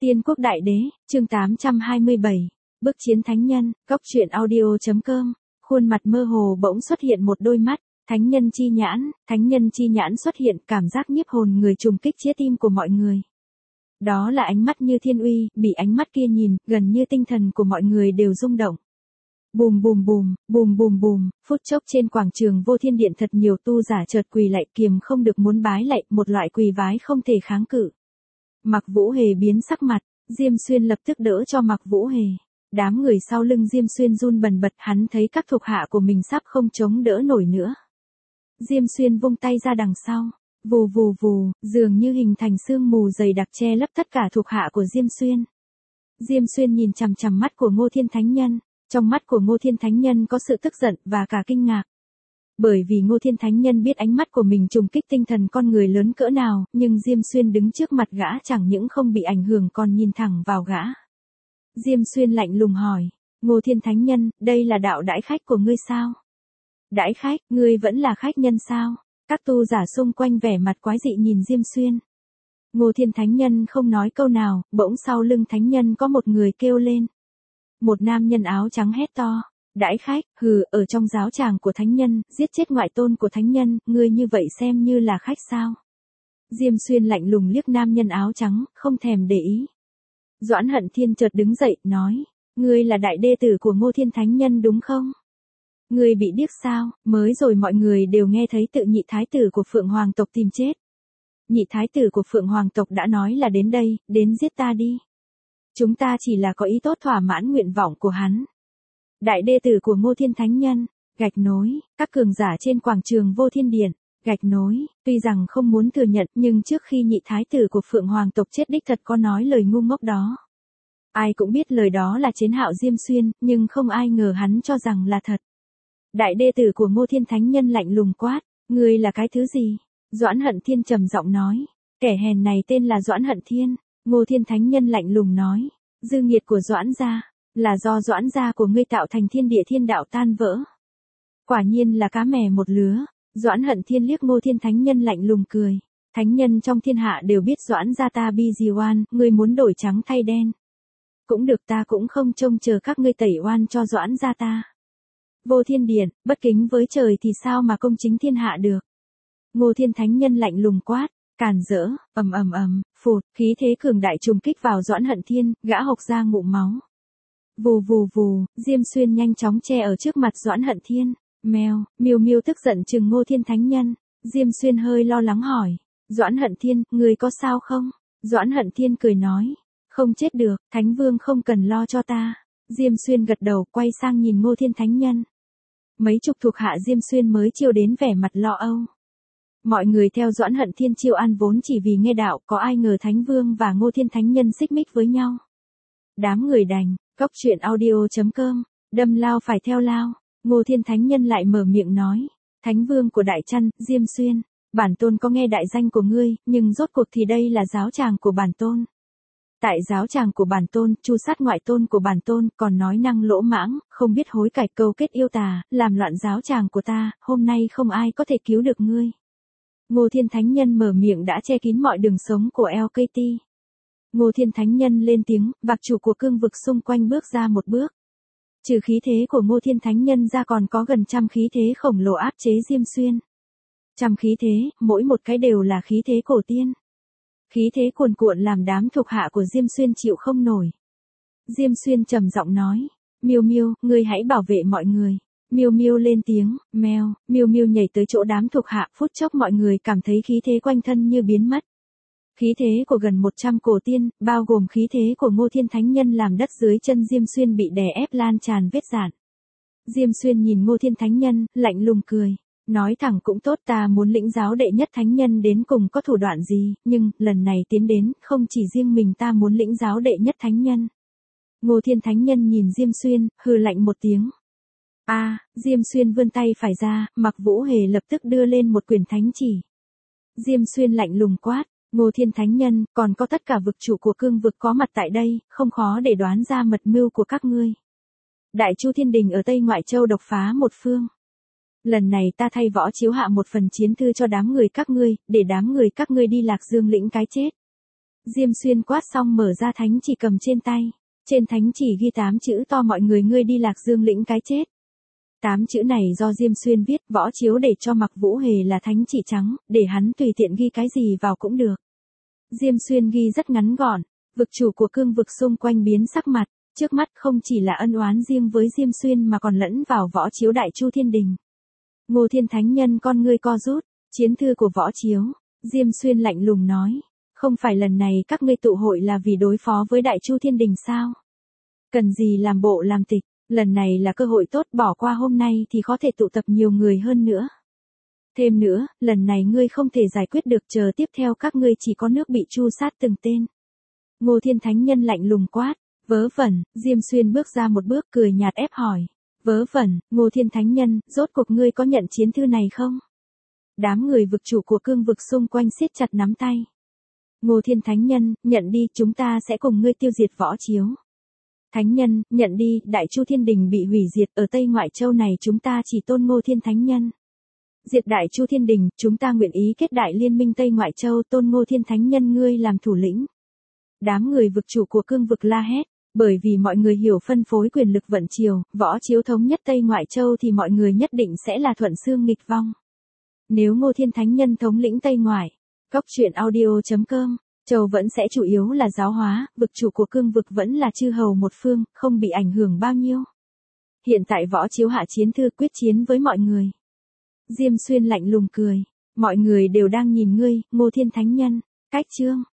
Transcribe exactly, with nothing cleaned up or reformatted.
Tiên quốc đại đế, chương tám trăm hai mươi bảy, Bức chiến thánh nhân, cóc truyện audio.com, khuôn mặt mơ hồ bỗng xuất hiện một đôi mắt, thánh nhân chi nhãn, thánh nhân chi nhãn xuất hiện, cảm giác nhiếp hồn người trùng kích chia tim của mọi người. Đó là ánh mắt như thiên uy, bị ánh mắt kia nhìn, gần như tinh thần của mọi người đều rung động. Bùm bùm bùm, bùm bùm bùm, phút chốc trên quảng trường Vô Thiên Điện thật nhiều tu giả chợt quỳ lạy, kiềm không được muốn bái lạy, một loại quỳ vái không thể kháng cự. Mạc Vũ Hề biến sắc mặt, Diêm Xuyên lập tức đỡ cho Mạc Vũ Hề. Đám người sau lưng Diêm Xuyên run bần bật, hắn thấy các thuộc hạ của mình sắp không chống đỡ nổi nữa. Diêm Xuyên vung tay ra đằng sau, vù vù vù, dường như hình thành sương mù dày đặc che lấp tất cả thuộc hạ của Diêm Xuyên. Diêm Xuyên nhìn chằm chằm mắt của Ngô Thiên Thánh Nhân, trong mắt của Ngô Thiên Thánh Nhân có sự tức giận và cả kinh ngạc. Bởi vì Ngô Thiên Thánh Nhân biết ánh mắt của mình trùng kích tinh thần con người lớn cỡ nào, nhưng Diêm Xuyên đứng trước mặt gã chẳng những không bị ảnh hưởng còn nhìn thẳng vào gã. Diêm Xuyên lạnh lùng hỏi, Ngô Thiên Thánh Nhân, đây là đạo đãi khách của ngươi sao? Đãi khách, ngươi vẫn là khách nhân sao? Các tu giả xung quanh vẻ mặt quái dị nhìn Diêm Xuyên. Ngô Thiên Thánh Nhân không nói câu nào, bỗng sau lưng Thánh Nhân có một người kêu lên. Một nam nhân áo trắng hét to. Đãi khách, hừ, ở trong giáo tràng của thánh nhân, giết chết ngoại tôn của thánh nhân, ngươi như vậy xem như là khách sao? Diêm Xuyên lạnh lùng liếc nam nhân áo trắng, không thèm để ý. Doãn Hận Thiên chợt đứng dậy, nói, ngươi là đại đê tử của Ngô Thiên Thánh Nhân đúng không? Ngươi bị điếc sao? Mới rồi mọi người đều nghe thấy tự nhị thái tử của Phượng Hoàng tộc tìm chết. Nhị thái tử của Phượng Hoàng tộc đã nói là đến đây, đến giết ta đi. Chúng ta chỉ là có ý tốt thỏa mãn nguyện vọng của hắn. Đại đê tử của Ngô Thiên Thánh Nhân, gạch nối, các cường giả trên quảng trường Vô Thiên Điện, gạch nối, tuy rằng không muốn thừa nhận nhưng trước khi nhị thái tử của Phượng Hoàng tộc chết đích thật có nói lời ngu ngốc đó. Ai cũng biết lời đó là chế nhạo Diêm Xuyên, nhưng không ai ngờ hắn cho rằng là thật. Đại đê tử của Ngô Thiên Thánh Nhân lạnh lùng quát, ngươi là cái thứ gì? Doãn Hận Thiên trầm giọng nói, kẻ hèn này tên là Doãn Hận Thiên. Ngô Thiên Thánh Nhân lạnh lùng nói, dư nghiệt của Doãn gia. Là do Doãn gia của ngươi tạo thành thiên địa thiên đạo tan vỡ. Quả nhiên là cá mè một lứa. Doãn Hận Thiên liếc Ngô Thiên Thánh Nhân lạnh lùng cười. Thánh nhân trong thiên hạ đều biết Doãn gia ta bi gì oan, ngươi muốn đổi trắng thay đen. Cũng được, ta cũng không trông chờ các ngươi tẩy oan cho Doãn gia ta. Vô Thiên Điện, bất kính với trời thì sao mà công chính thiên hạ được. Ngô Thiên Thánh Nhân lạnh lùng quát, càn rỡ, ầm ầm ầm, phụt, khí thế cường đại trùng kích vào Doãn Hận Thiên, gã hộc ra ngụm máu. Vù vù vù, Diêm Xuyên nhanh chóng che ở trước mặt Doãn Hận Thiên. Mèo, Miêu Miêu tức giận trừng Ngô Thiên Thánh Nhân. Diêm Xuyên hơi lo lắng hỏi, Doãn Hận Thiên, người có sao không? Doãn Hận Thiên cười nói, không chết được, Thánh Vương không cần lo cho ta. Diêm Xuyên gật đầu, quay sang nhìn Ngô Thiên Thánh Nhân. Mấy chục thuộc hạ Diêm Xuyên mới chiêu đến vẻ mặt lo âu. Mọi người theo Doãn Hận Thiên chiêu an vốn chỉ vì nghe đạo, có ai ngờ Thánh Vương và Ngô Thiên Thánh Nhân xích mích với nhau. Đám người đành. Cóc truyện audio.com, đâm lao phải theo lao. Ngô Thiên Thánh Nhân lại mở miệng nói, Thánh Vương của Đại Trăn, Diêm Xuyên, bản tôn có nghe đại danh của ngươi, nhưng rốt cuộc thì đây là giáo tràng của bản tôn. Tại giáo tràng của bản tôn, chu sát ngoại tôn của bản tôn, còn nói năng lỗ mãng, không biết hối cải, câu kết yêu tà, làm loạn giáo tràng của ta, hôm nay không ai có thể cứu được ngươi. Ngô Thiên Thánh Nhân mở miệng đã che kín mọi đường sống của lờ ca tê. Ngô Thiên Thánh Nhân lên tiếng, vạc chủ của cương vực xung quanh bước ra một bước. Trừ khí thế của Ngô Thiên Thánh Nhân ra còn có gần trăm khí thế khổng lồ áp chế Diêm Xuyên. Trăm khí thế, mỗi một cái đều là khí thế cổ tiên. Khí thế cuồn cuộn làm đám thuộc hạ của Diêm Xuyên chịu không nổi. Diêm Xuyên trầm giọng nói, Miêu Miêu, ngươi hãy bảo vệ mọi người. Miêu Miêu lên tiếng, meo, Miêu Miêu nhảy tới chỗ đám thuộc hạ, phút chốc mọi người cảm thấy khí thế quanh thân như biến mất. Khí thế của gần một trăm cổ tiên, bao gồm khí thế của Ngô Thiên Thánh Nhân làm đất dưới chân Diêm Xuyên bị đè ép lan tràn vết rạn. Diêm Xuyên nhìn Ngô Thiên Thánh Nhân, lạnh lùng cười, nói thẳng cũng tốt, ta muốn lĩnh giáo đệ nhất thánh nhân đến cùng có thủ đoạn gì, nhưng, lần này tiến đến, không chỉ riêng mình ta muốn lĩnh giáo đệ nhất thánh nhân. Ngô Thiên Thánh Nhân nhìn Diêm Xuyên, hừ lạnh một tiếng. A, à, Diêm Xuyên vươn tay phải ra, Mạc Vũ Hề lập tức đưa lên một quyển thánh chỉ. Diêm Xuyên lạnh lùng quát, Ngô Thiên Thánh Nhân, còn có tất cả vực chủ của cương vực có mặt tại đây, không khó để đoán ra mật mưu của các ngươi. Đại Chu Thiên Đình ở Tây Ngoại Châu độc phá một phương. Lần này ta thay võ chiếu hạ một phần chiến thư cho đám người các ngươi, để đám người các ngươi đi Lạc Dương lĩnh cái chết. Diêm Xuyên quát xong mở ra thánh chỉ cầm trên tay. Trên thánh chỉ ghi tám chữ to mọi người ngươi đi Lạc Dương lĩnh cái chết. Tám chữ này do Diêm Xuyên viết, Võ Chiếu để cho Mặc Vũ Hề là thánh chỉ trắng, để hắn tùy tiện ghi cái gì vào cũng được. Diêm Xuyên ghi rất ngắn gọn, vực chủ của cương vực xung quanh biến sắc mặt, trước mắt không chỉ là ân oán riêng với Diêm Xuyên mà còn lẫn vào Võ Chiếu Đại Chu Thiên Đình. Ngô Thiên Thánh Nhân con ngươi co rút, chiến thư của Võ Chiếu, Diêm Xuyên lạnh lùng nói, không phải lần này các ngươi tụ hội là vì đối phó với Đại Chu Thiên Đình sao? Cần gì làm bộ làm tịch, lần này là cơ hội tốt, bỏ qua hôm nay thì có thể tụ tập nhiều người hơn nữa. Thêm nữa, lần này ngươi không thể giải quyết được, chờ tiếp theo các ngươi chỉ có nước bị tru sát từng tên. Ngô Thiên Thánh Nhân lạnh lùng quát, vớ vẩn, Diêm Xuyên bước ra một bước cười nhạt ép hỏi, vớ vẩn, Ngô Thiên Thánh Nhân, rốt cuộc ngươi có nhận chiến thư này không? Đám người vực chủ của cương vực xung quanh siết chặt nắm tay. Ngô Thiên Thánh Nhân, nhận đi, chúng ta sẽ cùng ngươi tiêu diệt Võ Chiếu. Thánh Nhân, nhận đi, Đại Chu Thiên Đình bị hủy diệt, ở Tây Ngoại Châu này chúng ta chỉ tôn Ngô Thiên Thánh Nhân. Diệt Đại Chu Thiên Đình, chúng ta nguyện ý kết đại liên minh Tây Ngoại Châu, tôn Ngô Thiên Thánh Nhân ngươi làm thủ lĩnh. Đám người vực chủ của cương vực la hét, bởi vì mọi người hiểu phân phối quyền lực vận chiều, Võ Chiếu thống nhất Tây Ngoại Châu thì mọi người nhất định sẽ là thuận xương nghịch vong. Nếu Ngô Thiên Thánh Nhân thống lĩnh Tây Ngoại, Cóc truyện audio chấm com, Châu vẫn sẽ chủ yếu là giáo hóa, vực chủ của cương vực vẫn là chư hầu một phương, không bị ảnh hưởng bao nhiêu. Hiện tại Võ Chiếu hạ chiến thư quyết chiến với mọi người. Diêm Xuyên lạnh lùng cười, mọi người đều đang nhìn ngươi, Ngô Thiên Thánh Nhân, cách chương.